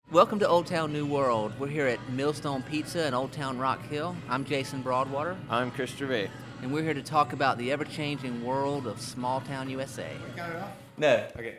Welcome to Old Town New World. We're here at Millstone Pizza in Old Town Rock Hill. I'm Jason Broadwater. I'm Chris Gervais. And we're here to talk about the ever-changing world of small town USA. Count it off? No. Okay.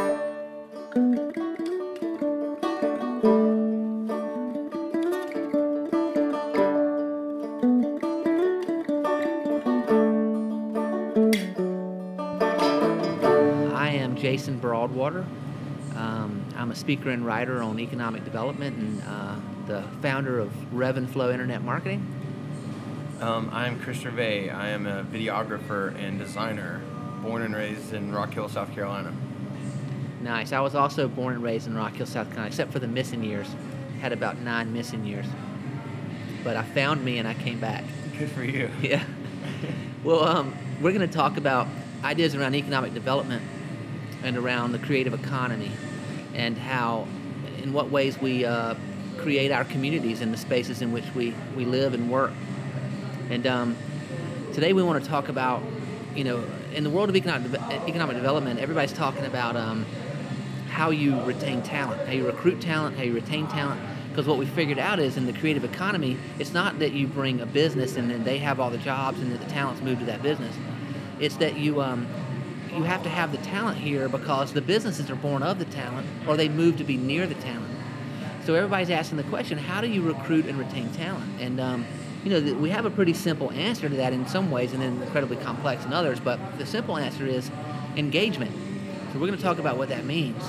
I am Jason Broadwater. I'm a speaker and writer on economic development and the founder of Rev and Flow Internet Marketing. I'm Chris Gervais. I am a videographer and designer, born and raised in Rock Hill, South Carolina. Nice. I was also born and raised in Rock Hill, South Carolina, except for the missing years. Had about 9 missing years. But I found me and I came back. Good for you. Yeah. Well, we're going to talk about ideas around economic development and around the creative economy and how, in what ways we create our communities in the spaces in which we live and work. And today we want to talk about, in the world of economic development, everybody's talking about how you retain talent, how you recruit talent, how you retain talent. Because what we figured out is in the creative economy, it's not that you bring a business and then they have all the jobs and that the talents move to that business. It's that you have to have the talent here because the businesses are born of the talent or they move to be near the talent. So everybody's asking the question, how do you recruit and retain talent? And we have a pretty simple answer to that in some ways and then incredibly complex in others, but the simple answer is engagement. So we're going to talk about what that means.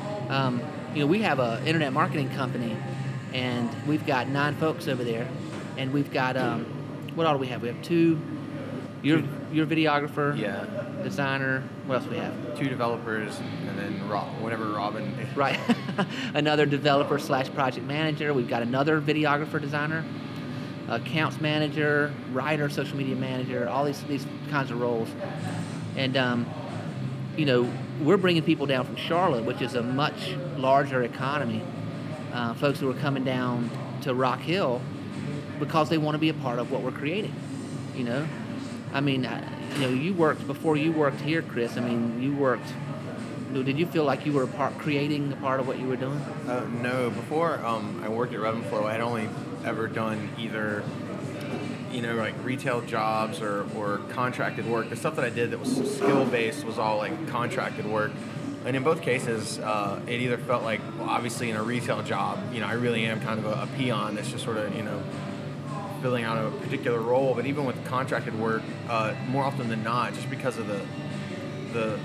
We have an internet marketing company and we've got 9 folks over there and we've got, what all do we have? We have 2, you're a videographer, Yeah. designer, what else do we have? 2 developers, and then Robin. Right. Another developer / project manager. We've got another videographer designer, accounts manager, writer, social media manager, all these kinds of roles. And, we're bringing people down from Charlotte, which is a much larger economy. Folks who are coming down to Rock Hill because they want to be a part of what we're creating, before you worked here, Chris, did you feel like you were creating a part of what you were doing? No, before I worked at Rev and Flow, I had only ever done either, like retail jobs or contracted work. The stuff that I did that was skill-based was all like contracted work. And in both cases, it either felt like, well, obviously in a retail job, I really am kind of a peon that's just sort of, filling out a particular role. But even with contracted work, more often than not, just because of the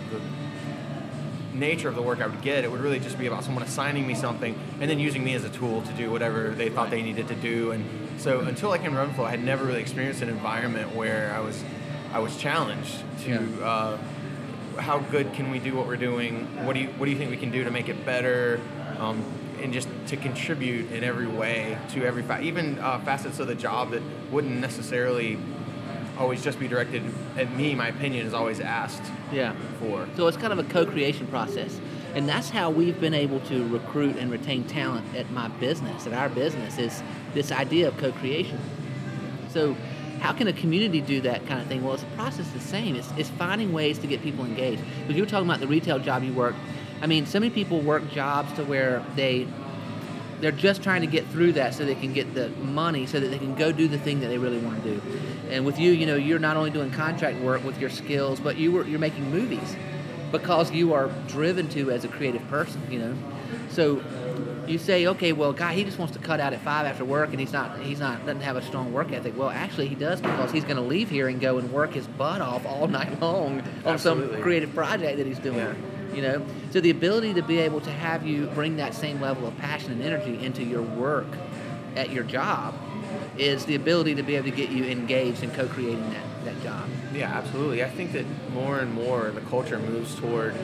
nature of the work I would get, it would really just be about someone assigning me something and then using me as a tool to do whatever they thought they needed to do. And so until I came to Rev and Flow, I had never really experienced an environment where I was challenged to how good can we do what we're doing? What do you think we can do to make it better? And just to contribute in every way to every even facets of the job that wouldn't necessarily always just be directed at me. My opinion is always asked for. So it's kind of a co-creation process. And that's how we've been able to recruit and retain talent at our business, is this idea of co-creation. So how can a community do that kind of thing? Well, it's a process the same. It's finding ways to get people engaged. Because you were talking about the retail job you worked. So many people work jobs to where they're just trying to get through that so they can get the money so that they can go do the thing that they really want to do. And with you, you're not only doing contract work with your skills, but you're making movies because you are driven to as a creative person, So you say, okay, well, guy, he just wants to cut out at 5 after work and doesn't have a strong work ethic. Well, actually he does, because he's going to leave here and go and work his butt off all night long on some creative project that he's doing. Yeah. So the ability to be able to have you bring that same level of passion and energy into your work at your job is the ability to be able to get you engaged in co-creating that job. Yeah, absolutely. I think that more and more the culture moves toward,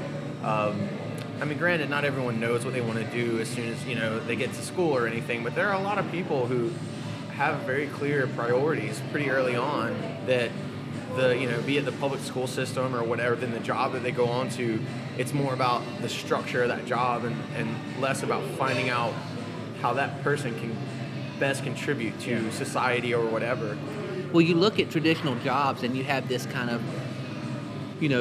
granted, not everyone knows what they want to do as soon as, they get to school or anything, but there are a lot of people who have very clear priorities pretty early on that be it the public school system or whatever, then the job that they go on to, it's more about the structure of that job and less about finding out how that person can best contribute to society or whatever. Well, you look at traditional jobs and you have this kind of,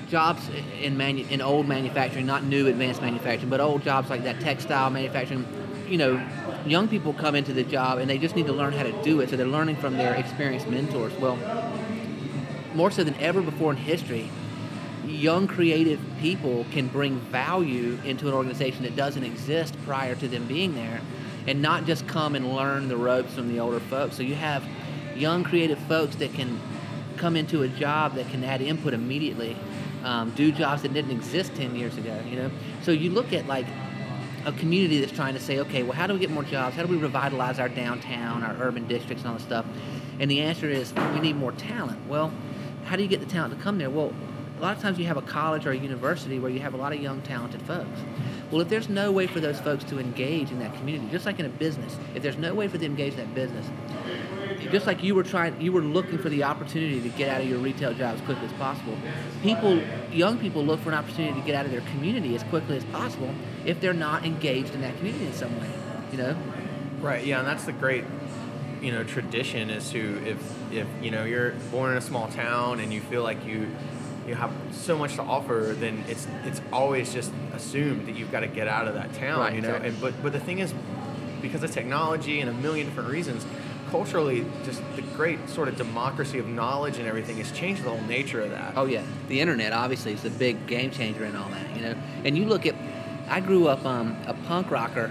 jobs in old manufacturing, not new advanced manufacturing, but old jobs like that textile manufacturing, young people come into the job and they just need to learn how to do it. So they're learning from their experienced mentors. Well, more so than ever before in history, young creative people can bring value into an organization that doesn't exist prior to them being there, and not just come and learn the ropes from the older folks. So you have young creative folks that can come into a job that can add input immediately, do jobs that didn't exist 10 years ago, So you look at like a community that's trying to say, okay, well, how do we get more jobs? How do we revitalize our downtown, our urban districts and all this stuff? And the answer is we need more talent. Well, how do you get the talent to come there? Well, a lot of times you have a college or a university where you have a lot of young, talented folks. Well, if there's no way for those folks to engage in that community, just like in a business, if there's no way for them to engage in that business, just like you were looking for the opportunity to get out of your retail job as quickly as possible, young people look for an opportunity to get out of their community as quickly as possible if they're not engaged in that community in some way, Right, yeah, and that's the great, tradition is to, if you're born in a small town and you feel like you have so much to offer, then it's always just assumed that you've got to get out of that town, right, exactly. And but the thing is, because of technology and a million different reasons, culturally, just the great sort of democracy of knowledge and everything has changed the whole nature of that. Oh yeah, the internet obviously is a big game changer in all that, And you look at, I grew up a punk rocker,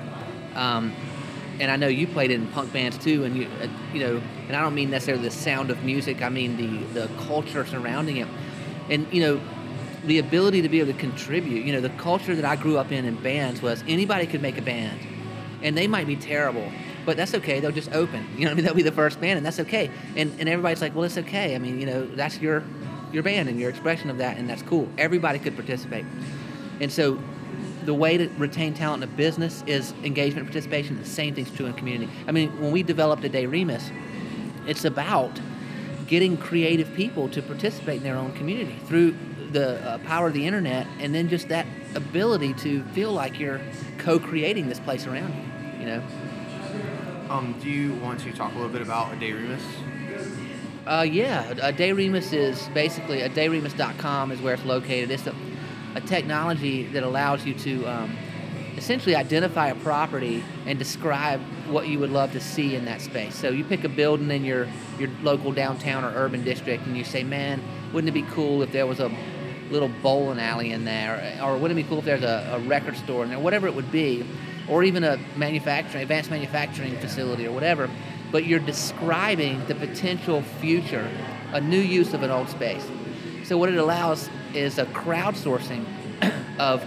and I know you played in punk bands too, and and I don't mean necessarily the sound of music, I mean the culture surrounding it. And, the ability to be able to contribute, the culture that I grew up in bands was anybody could make a band. And they might be terrible, but that's okay. They'll just open. They'll be the first band, and that's okay. And everybody's like, well, it's okay. I mean, that's your band and your expression of that, and that's cool. Everybody could participate. And so the way to retain talent in a business is engagement and participation. The same thing's true in community. I mean, when we developed A Day Remus, it's about getting creative people to participate in their own community through the power of the internet, and then just that ability to feel like you're co-creating this place around you, Do you want to talk a little bit about A Day Remus? Yeah, A Day Remus is basically, adayremus.com is where it's located. It's a technology that allows you to essentially identify a property and describe what you would love to see in that space. So you pick a building in your local downtown or urban district and you say, man, wouldn't it be cool if there was a little bowling alley in there, or wouldn't it be cool if there's a record store in there, whatever it would be, or even a advanced manufacturing facility or whatever, but you're describing the potential future, a new use of an old space. So what it allows is a crowdsourcing of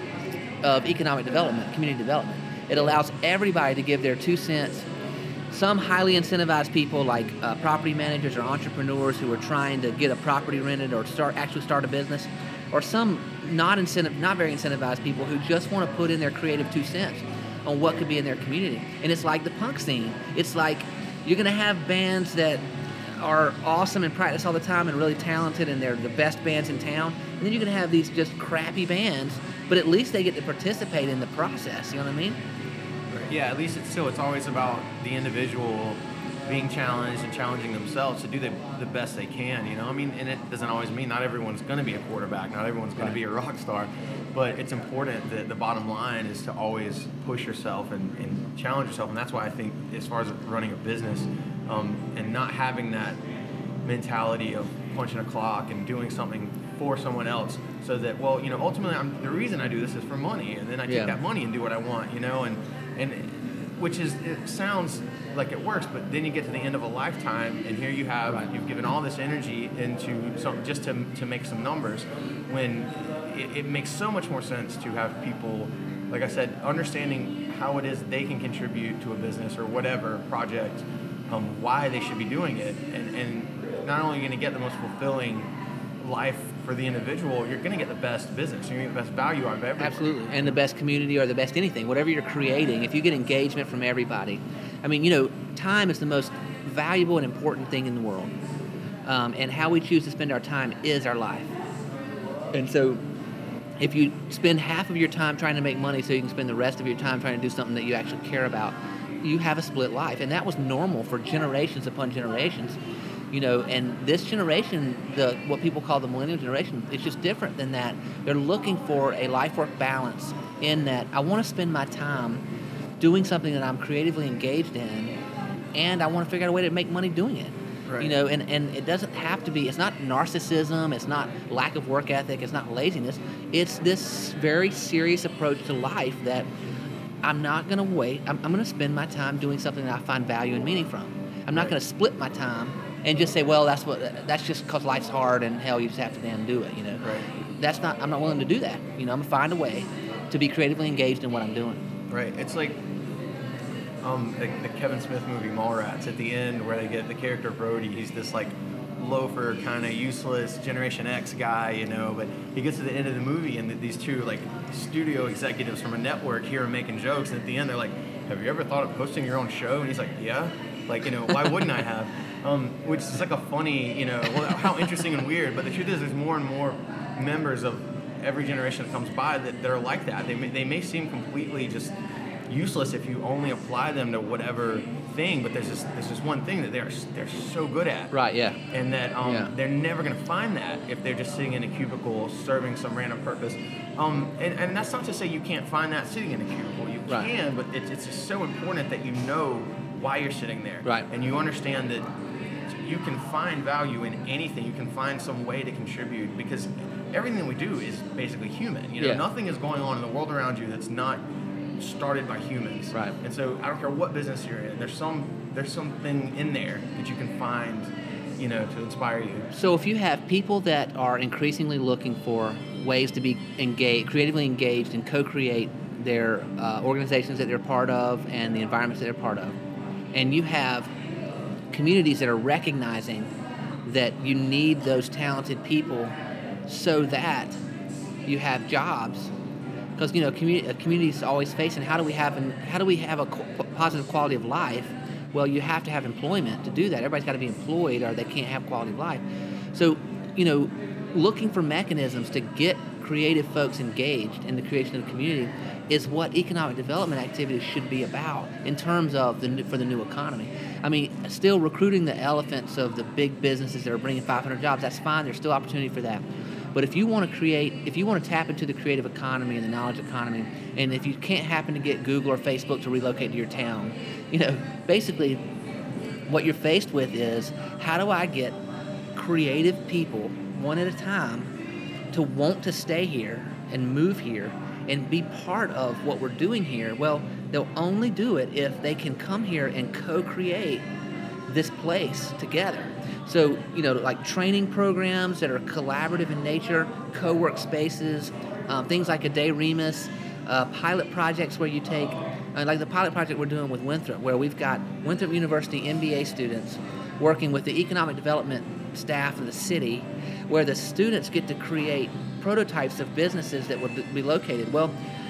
economic development, community development. It allows everybody to give their 2 cents. Some highly incentivized people like property managers or entrepreneurs who are trying to get a property rented or start a business, or some not very incentivized people who just want to put in their creative 2 cents on what could be in their community. And it's like the punk scene. It's like you're going to have bands that are awesome and practice all the time and really talented and they're the best bands in town, and then you're going to have these just crappy bands, but at least they get to participate in the process, you know what I mean? Yeah, at least it's always about the individual being challenged and challenging themselves to do the best they can, I mean, and it doesn't always mean not everyone's going to be a quarterback, not everyone's going to be a rock star, but it's important that the bottom line is to always push yourself and challenge yourself, and that's why I think as far as running a business and not having that mentality of punching a clock and doing something for someone else, so that, well, ultimately the reason I do this is for money, and then I take that money and do what I want, and which is, it sounds like it works, but then you get to the end of a lifetime, and here you have, you've given all this energy into something just to make some numbers, when it makes so much more sense to have people, like I said, understanding how it is they can contribute to a business or whatever project, why they should be doing it, and not only are you going to get the most fulfilling life for the individual, you're going to get the best business, you're going to get the best value out of everyone. Absolutely, and the best community or the best anything, whatever you're creating, if you get engagement from everybody. I mean, time is the most valuable and important thing in the world, and how we choose to spend our time is our life. And so if you spend half of your time trying to make money so you can spend the rest of your time trying to do something that you actually care about, you have a split life, and that was normal for generations upon generations. And this generation, what people call the millennial generation, is just different than that. They're looking for a life-work balance in that I want to spend my time doing something that I'm creatively engaged in, and I want to figure out a way to make money doing it. Right. And it doesn't have to be, it's not narcissism, it's not lack of work ethic, it's not laziness. It's this very serious approach to life that I'm not going to wait. I'm going to spend my time doing something that I find value and meaning from. I'm not going to split my time and just say, well, that's just because life's hard and hell, you just have to damn do it, Right. I'm not willing to do that. I'm going to find a way to be creatively engaged in what I'm doing. Right. It's like the Kevin Smith movie Mallrats at the end, where they get the character Brody. He's this like loafer, kind of useless Generation X guy, but he gets to the end of the movie and these two like studio executives from a network hear him making jokes, and at the end they're like, have you ever thought of hosting your own show? And he's like, yeah. Like, why wouldn't I have? Which is like a funny, well, how interesting and weird. But the truth is, there's more and more members of every generation that comes by that are like that. They may seem completely just useless if you only apply them to whatever thing, but there's just one thing that they're so good at. Right, yeah. And that they're never going to find that if they're just sitting in a cubicle serving some random purpose. And that's not to say you can't find that sitting in a cubicle. You can, but it's just so important that you know why you're sitting there. Right. And you understand that you can find value in anything. You can find some way to contribute, because everything that we do is basically human. Nothing is going on in the world around you that's not started by humans. Right. And so I don't care what business you're in, there's something in there that you can find, to inspire you. So if you have people that are increasingly looking for ways to be creatively engaged and co-create their organizations that they're part of and the environments that they're part of, and you have communities that are recognizing that you need those talented people so that you have jobs, because communities always facing how do we have a positive quality of life. Well, you have to have employment to do that. Everybody's got to be employed or they can't have quality of life. So looking for mechanisms to get creative folks engaged in the creation of the community is what economic development activities should be about in terms of for the new economy. I mean, still recruiting the elephants of the big businesses that are bringing 500 jobs, that's fine. There's still opportunity for that. But if you want to tap into the creative economy and the knowledge economy, and if you can't happen to get Google or Facebook to relocate to your town, basically what you're faced with is, how do I get creative people one at a time to want to stay here and move here and be part of what we're doing here? Well, they'll only do it if they can come here and co-create this place together. So, like training programs that are collaborative in nature, co-work spaces, things like a Day Remus, pilot projects where you take, like the pilot project we're doing with Winthrop, where we've got Winthrop University MBA students working with the economic development staff of the city, where the students get to create prototypes of businesses that would be located. Well,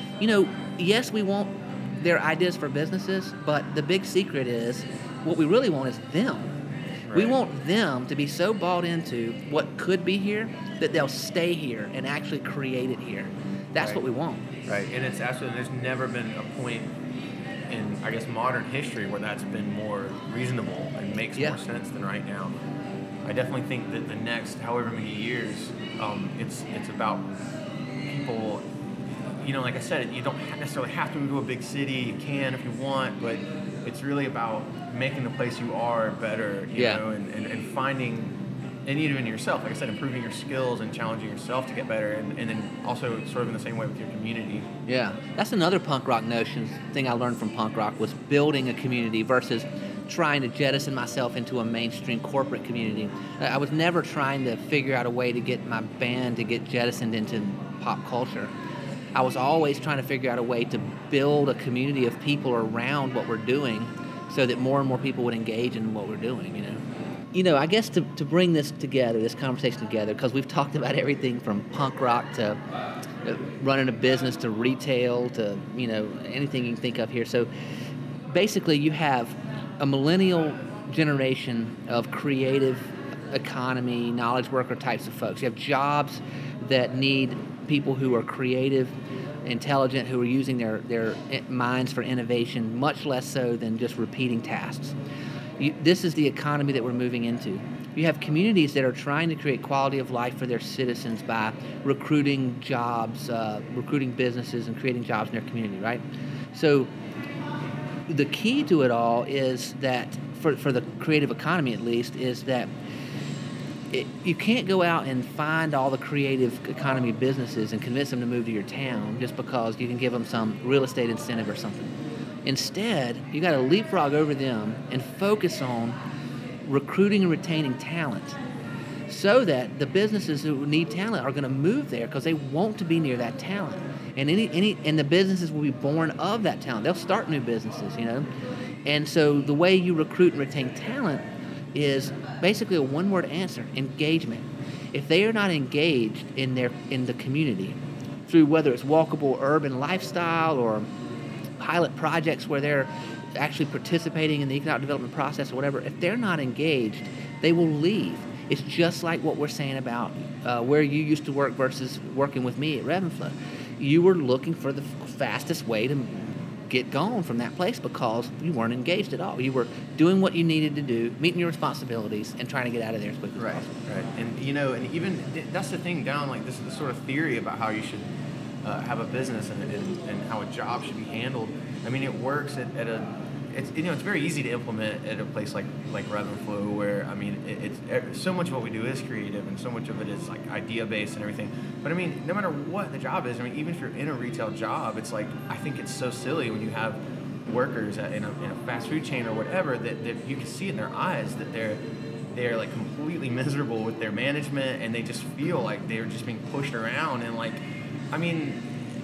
yes, we want their ideas for businesses, but the big secret is what we really want is them. Right. We want them to be so bought into what could be here that they'll stay here and actually create it here. That's what we want. Right, and it's absolutely, there's never been a point in, I guess, modern history where that's been more reasonable and makes more sense than right now. I definitely think that the next however many years, it's about people, like I said, you don't necessarily have to move to a big city. You can if you want, but it's really about making the place you are better, you know, and finding, and even yourself, like I said, improving your skills and challenging yourself to get better, and then also sort of in the same way with your community. Yeah, that's another punk rock thing I learned from punk rock was building a community versus trying to jettison myself into a mainstream corporate community. I was never trying to figure out a way to get my band to get jettisoned into pop culture. I was always trying to figure out a way to build a community of people around what we're doing so that more and more people would engage in what we're doing, I guess to bring this conversation together, because we've talked about everything from punk rock to running a business to retail to, anything you can think of here. So basically you have a millennial generation of creative economy, knowledge worker types of folks. You have jobs that need people who are creative, intelligent, who are using their minds for innovation, much less so than just repeating tasks. This is the economy that we're moving into. You have communities that are trying to create quality of life for their citizens by recruiting jobs, recruiting businesses, and creating jobs in their community, right? So the key to it all is that, for the creative economy at least, is that you can't go out and find all the creative economy businesses and convince them to move to your town just because you can give them some real estate incentive or something. Instead, you got to leapfrog over them and focus on recruiting and retaining talent, so that the businesses who need talent are going to move there because they want to be near that talent, and and the businesses will be born of that talent. They'll start new businesses, and so the way you recruit and retain talent is basically a one-word answer: engagement. If they are not engaged in the community through whether it's walkable urban lifestyle or pilot projects where they're actually participating in the economic development process or whatever, if they're not engaged, they will leave. It's just like what we're saying about where you used to work versus working with me at Revenflow. You were looking for the fastest way to get gone from that place because you weren't engaged at all. You were doing what you needed to do, meeting your responsibilities, and trying to get out of there as quickly as possible. Right. And and even that's the thing down, like this sort of theory about how you should have a business and how a job should be handled. I mean, it works at a. It's very easy to implement at a place like Revenflow, where I mean it's so much of what we do is creative and so much of it is like idea based and everything. But I mean, no matter what the job is, I mean, even if you're in a retail job, it's like, I think it's so silly when you have workers in a fast food chain or whatever that you can see in their eyes that they're like completely miserable with their management, and they just feel like they're just being pushed around. And like, I mean,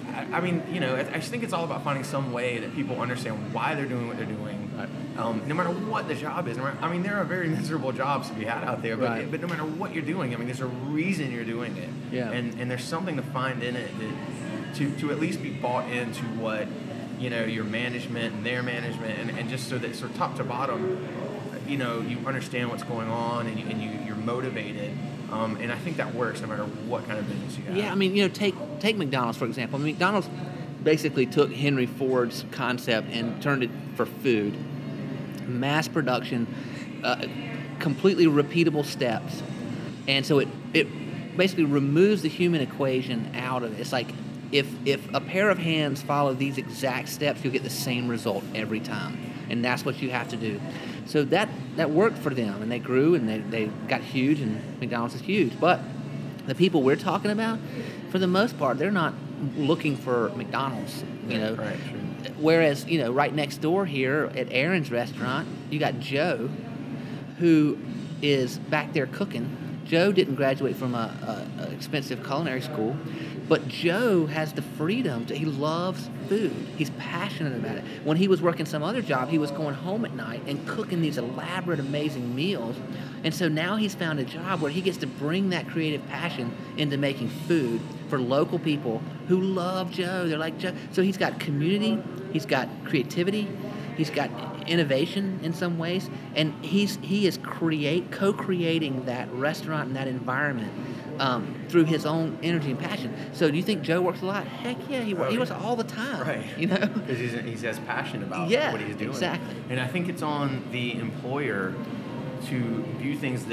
I just think it's all about finding some way that people understand why they're doing what they're doing, no matter what the job is. I mean, there are very miserable jobs to be had out there, but no matter what you're doing, I mean, there's a reason you're doing it, and there's something to find in it that to at least be bought into what your management and their management, and just so that sort of top to bottom, you understand what's going on, and you're motivated. And I think that works no matter what kind of business you have. Yeah, I mean, take McDonald's, for example. I mean, McDonald's basically took Henry Ford's concept and turned it for food. Mass production, completely repeatable steps. And so it basically removes the human equation out of it. It's like, if a pair of hands follow these exact steps, you'll get the same result every time. And that's what you have to do. So that worked for them, and they grew, and they got huge, and McDonald's is huge. But the people we're talking about, for the most part, they're not looking for McDonald's, Right, sure. Whereas, right next door here at Aaron's restaurant, you got Joe, who is back there cooking. Joe didn't graduate from a expensive culinary school, but Joe has the freedom he loves food. He's passionate about it. When he was working some other job, he was going home at night and cooking these elaborate, amazing meals. And so now he's found a job where he gets to bring that creative passion into making food for local people who love Joe. They're like Joe. So he's got community, he's got creativity, he's got innovation in some ways, and he is co-creating that restaurant and that environment through his own energy and passion. So do you think Joe works a lot? Heck yeah, he works all the time. Right. Because he's as passionate about what he's doing. Exactly. And I think it's on the employer to view things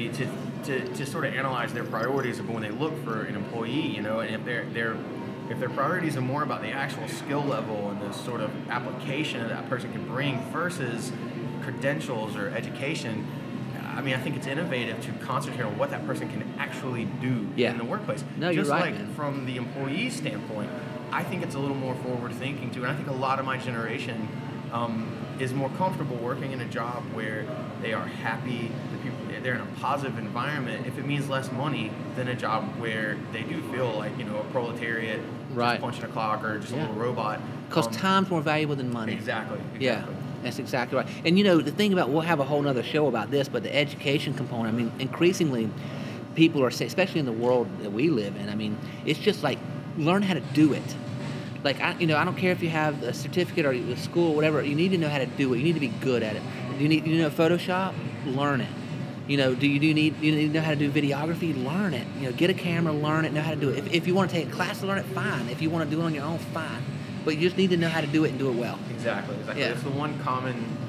to sort of analyze their priorities when they look for an employee, and if their priorities are more about the actual skill level and the sort of application that person can bring versus credentials or education, I mean, I think it's innovative to concentrate on what that person can actually do in the workplace. No, you're right, man. From the employee standpoint, I think it's a little more forward-thinking too, and I think a lot of my generation is more comfortable working in a job where they are happy, they're in a positive environment, if it means less money, than a job where they do feel like, a proletariat, just punching a clock, or just a little robot. Because time's more valuable than money. Exactly. Yeah, that's exactly right. And the thing about, we'll have a whole other show about this, but the education component, I mean, increasingly people are saying, especially in the world that we live in, I mean, it's just like, learn how to do it. Like, I don't care if you have a certificate or a school or whatever, you need to know how to do it. You need to be good at it. Do you need Photoshop? Learn it. Do you need to know how to do videography? Learn it. Get a camera, learn it, know how to do it. If you want to take a class to learn it, fine. If you want to do it on your own, fine. But you just need to know how to do it and do it well. Exactly. Yeah. It's the one common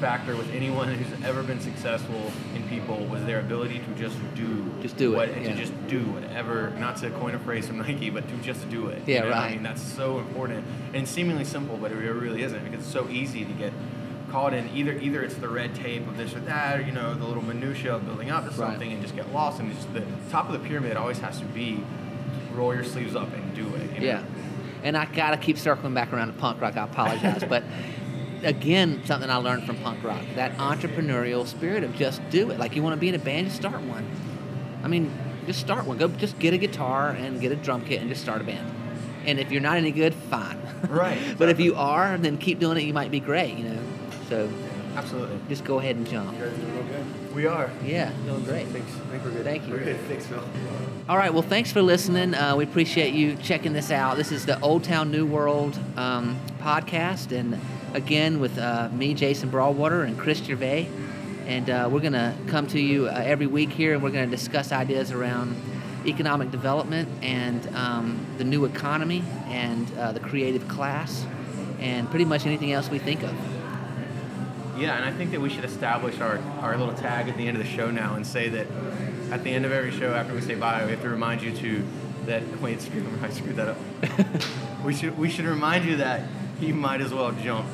factor with anyone who's ever been successful in people was their ability to just do. Just do it, To just do whatever, not to coin a phrase from Nike, but to just do it. Yeah, you know? right. I mean, that's so important and seemingly simple, but it really isn't, because it's so easy to get caught in either it's the red tape of this or that, or, the little minutia of building up to something, and just get lost. And it's just the top of the pyramid always has to be roll your sleeves up and do it. Yeah. And I gotta keep circling back around to punk rock. I apologize, but again, something I learned from punk rock, that entrepreneurial spirit of just do it. Like, you want to be in a band, just start one. I mean, just start one. Go, just get a guitar and get a drum kit and just start a band. And if you're not any good, fine. Right. Exactly. But if you are, then keep doing it. You might be great. So absolutely, just go ahead and jump. You guys doing okay? We are. Yeah, doing great. Thanks. I think we're good. Thank you. We're good. Thanks, Phil. All right, well, thanks for listening. We appreciate you checking this out. This is the Old Town New World podcast, and again with me, Jason Broadwater, and Chris Gervais. And we're going to come to you every week here, and we're going to discuss ideas around economic development and the new economy and the creative class and pretty much anything else we think of. Yeah, and I think that we should establish our little tag at the end of the show now and say that at the end of every show, after we say bye, we have to remind you that I screwed that up. we should remind you that you might as well jump.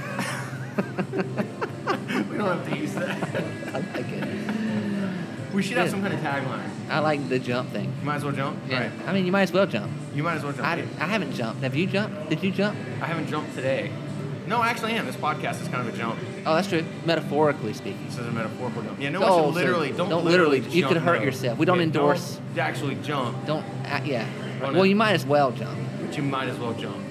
We don't have to use that. I like it. We should have some kind of tagline. I like the jump thing. You might as well jump? Yeah. Right. I mean, you might as well jump. You might as well jump. I haven't jumped. Have you jumped? Did you jump? I haven't jumped today. No, I actually am. This podcast is kind of a jump. Oh, that's true. Metaphorically speaking. This is a metaphorical jump. Yeah, no Oh, one should literally, so don't literally You jump, could hurt no. yourself. We don't endorse. Don't actually jump, Don't. Yeah. Don't Well, you might as well jump. but you might as well jump.